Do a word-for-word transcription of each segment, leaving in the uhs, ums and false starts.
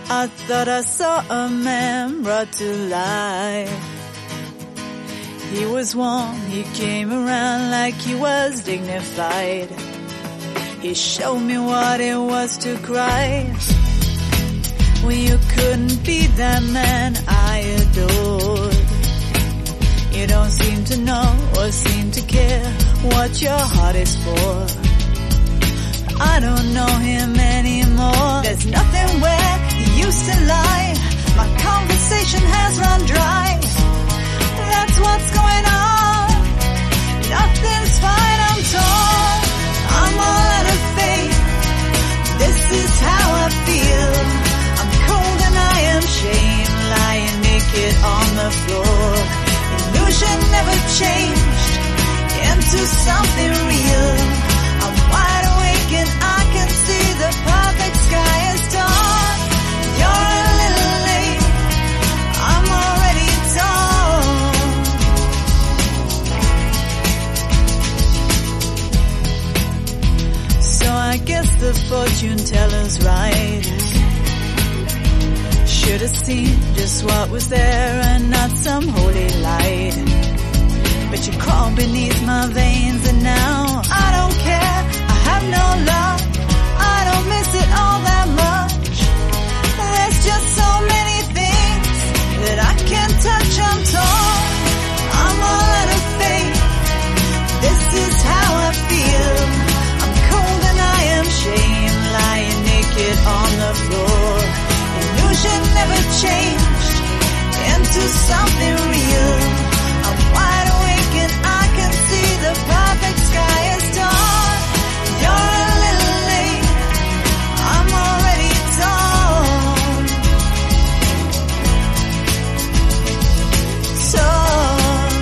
I thought I saw a man brought to life. He was warm, he came around like he was dignified. He showed me what it was to cry when you couldn't be that man I adored. You don't seem to know or seem to care what your heart is for. I don't know him anymore. There's nothing where he used to lie. My conversation has run dry. That's what's going on. Nothing's fine, I'm torn. I'm all out of faith. This is how I feel. I'm cold and I am shamed, lying naked on the floor. Illusion never changed into something real. I'm wide awake and I can see the perfect sky is dawn. You're a little late, I'm already torn. So I guess the fortune teller's right. Should have seen just what was there and not some holy light. But you crawl beneath my veins and now I don't care, I have no love, I don't miss it all that much. There's just so many things that I can't touch, I'm torn. I'm all out of faith, this is how I feel. I'm cold and I am shamed, lying naked on the floor. Illusion never changed into something real. I'm wide awake and I can see the perfect sky is dawn. You're a little late, I'm already torn. Torn.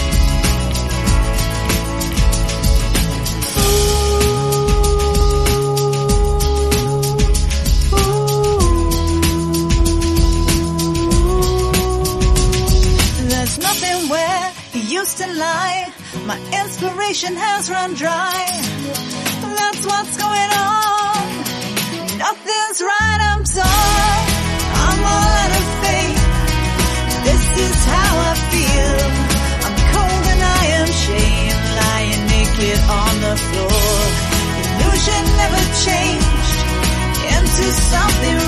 Ooh, ooh. There's nothing where he used to lie. My inspiration has run dry. That's what's going on. Nothing's right, I'm torn. I'm all out of faith. This is how I feel. I'm cold and I am shamed, lying naked on the floor. Illusion never changed into something